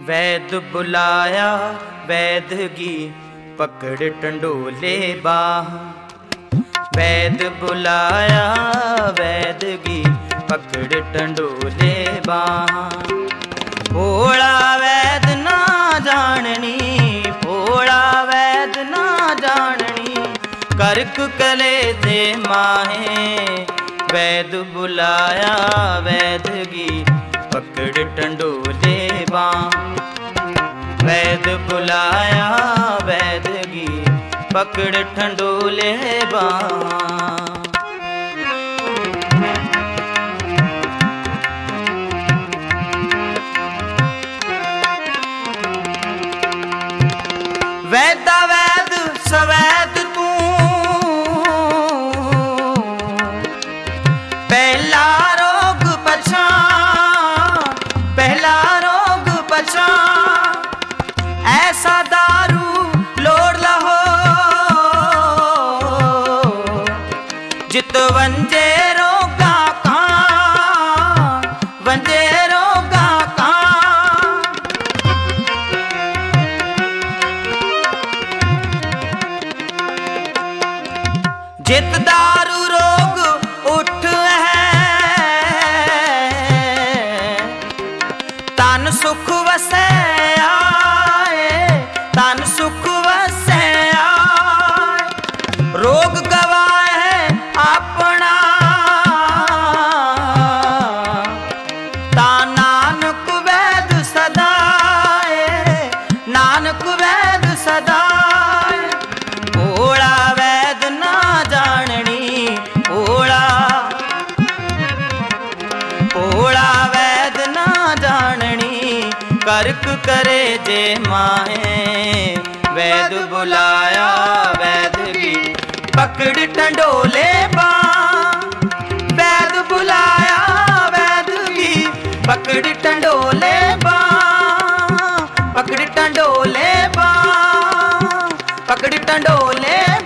वैद बुलाया वैदगी पकड़ टंडोले बाह। वैद बुलाया वैदगी पकड़ टंडोले बाह। भोला वैद ना जाननी, भोला वैद ना जाननी, करक कले दे माहे। वैद बुलाया वैदगी पकड़ टंडोले बाह। वैद बुलाया वैदगी पकड़ टंडोले बाह। वैदा वैद सवैद तू, पहला रोग पहचान, पहला रोग पहचान। ऐसा दारू लोड़ लहो जित वंजे रोगा कान, वंजे रोगा कान। जित दारू रोग उठ है, तन सुख वसै आए, तन सुख वसै आए। रोग गवाए है अपना, ता नानक वैद सदाए, नानक वैद सदाए। भोला वैद ना जाननी, भोला भोला वैद ना जाननी, करक करे जे माहे। वैद बुलाया वैदगी पकड़ टंडोले बाह। वैद बुलाया वैदगी पकड़ टंडोले बाह, पकड़ टंडोले बाह, पकड़ टंडोले